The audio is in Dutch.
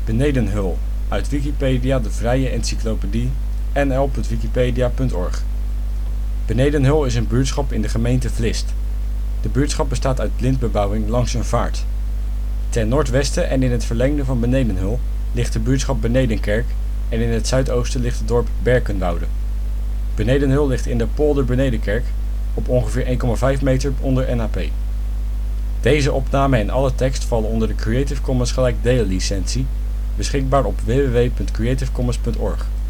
Benedenhul, uit Wikipedia, de vrije encyclopedie. nl.wikipedia.org. Benedenhul is een buurtschap in de gemeente Vlist. De buurtschap bestaat uit lintbebouwing langs een vaart. Ten noordwesten en in het verlengde van Benedenhul ligt de buurtschap Benedenkerk en in het zuidoosten ligt het dorp Berkenwoude. Benedenhul ligt in de polder Benedenkerk op ongeveer 1,5 meter onder NAP. Deze opname en alle tekst vallen onder de Creative Commons gelijkdelen licentie, beschikbaar op www.creativecommons.org.